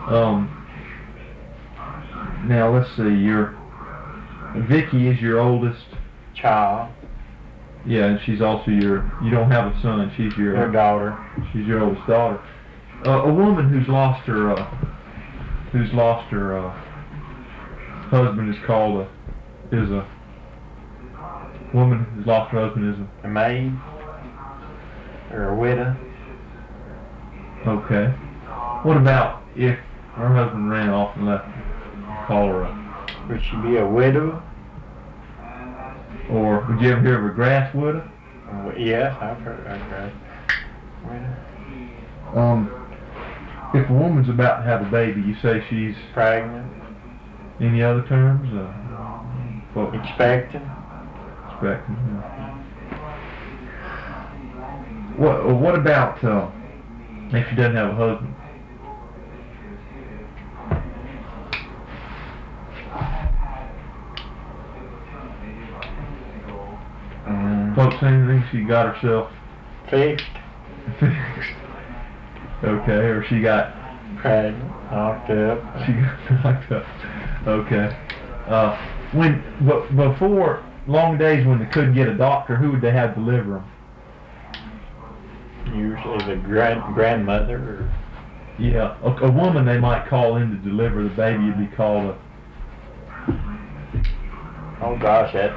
Now let's see. Vicky is your oldest child. Yeah, and she's also you don't have a son. She's Her daughter. She's your oldest daughter. A woman who's lost her husband is called a woman who's lost her husband is a maid or a widow. Okay. What about if her husband ran off and left? Call her Would she be a widow? Or would you ever hear of a grass widow? Yes, I've heard of a grass widow. If a woman's about to have a baby, you say she's pregnant. Any other terms? Expecting. Expecting. Yeah. What about if she doesn't have a husband? Folks saying she got herself fixed. Okay, or she got pregnant, knocked up. She got knocked up. Okay. Before long days when they couldn't get a doctor, who would they have deliver them? Usually the grandmother. Or yeah, a woman they might call in to deliver the baby would be called a. Oh gosh, that.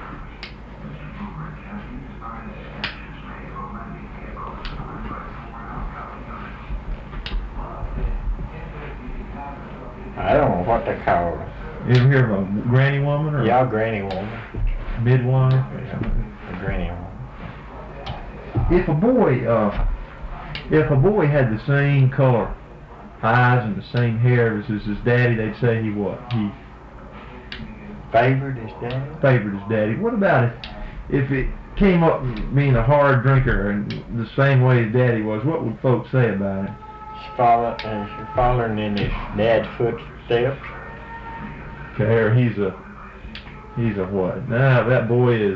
I don't know what they call her. You ever hear of a granny woman? Or yeah, granny woman. Midwife? Yeah, a granny woman. If a boy had the same color eyes and the same hair as his daddy, they'd say he what? He favored his daddy? Favored his daddy. What about if it came up being a hard drinker and the same way his daddy was, what would folks say about it? Following in his dad's footsteps. Okay, or he's a what? Nah, that boy is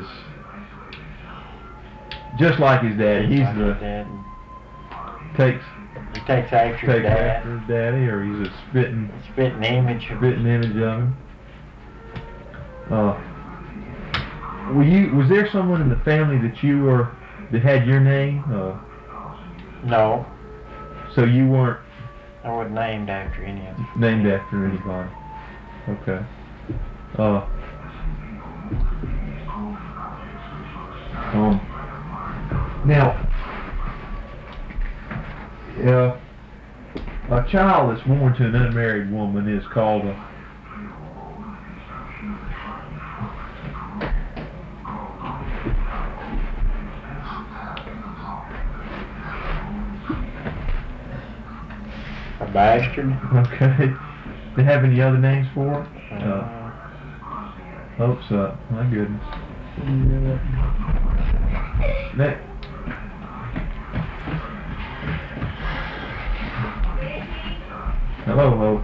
just like his daddy. He's like the takes after his daddy, or he's a spitting image of him. Was there someone in the family that had your name? No. So you weren't. I wasn't named after any of them. Named after anybody. Okay. Now, a child that's born to an unmarried woman is called a. A bastard. Okay. They have any other names for it? Hopes up. My goodness. Next. Hello, Hope.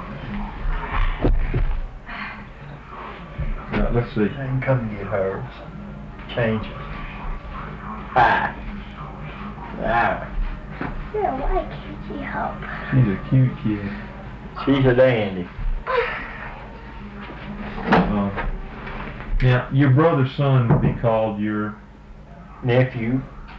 Let's see. I can come get hers. Change it. Hi. Wow. Yeah, why can't you help? She's a cute kid. She's a dandy. Now, your brother's son would be called your nephew.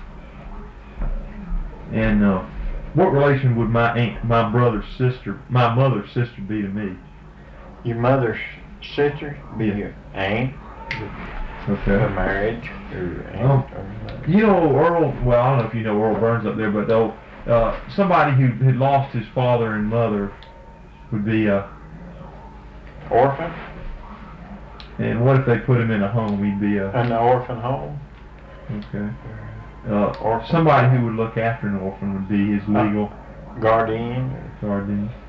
And what relation would my mother's sister be to me? Your mother's sister be your aunt. Okay. For marriage or aunt. You know Earl. Well, I don't know if you know Earl Burns up there, but somebody who had lost his father and mother would be orphan. And what if they put him in a home? He'd be an orphan home. Okay. Somebody who would look after an orphan would be his legal guardian. Guardian.